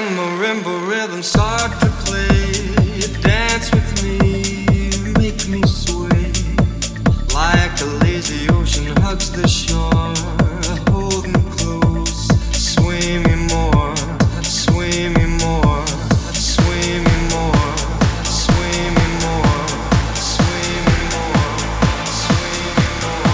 When marimba rhythms start to play, dance with me, make me sway. Like a lazy ocean hugs the shore, hold me close, sway me more, sway me more, sway me more, sway me more, sway me more, sway me more.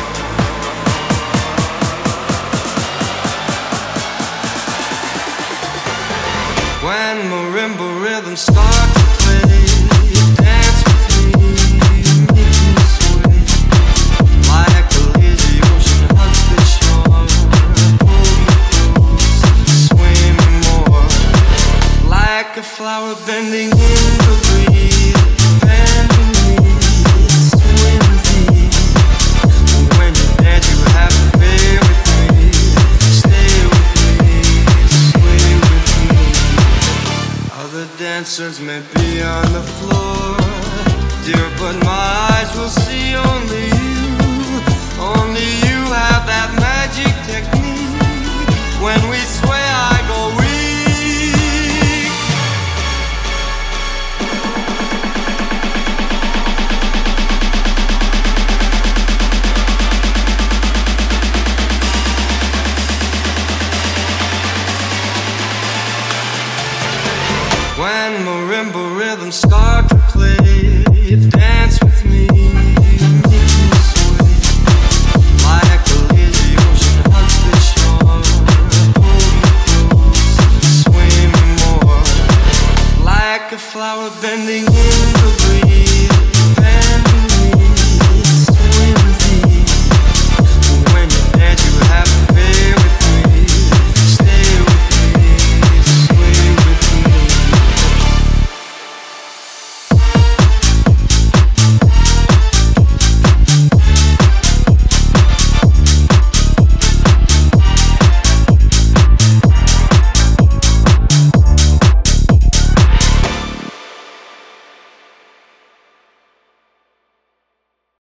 When marimba rhythms start to play, dance with me, make me sway. Like a lazy ocean hugs the shore, hold me close, sway me more. Like a flower bending in the breeze, bend me, sway with me. When you dance, you have to play with me, stay with me, sway with me. Other dancers may be on the floor, dear, but my eyes will see only you. Only you have that magic technique. When we sway, I go weak. When marimba rhythms start to play, dance with me, make me sway. Like a lazy ocean hugs the shore, hold me close, sway me more. Like a flower bending in the breeze.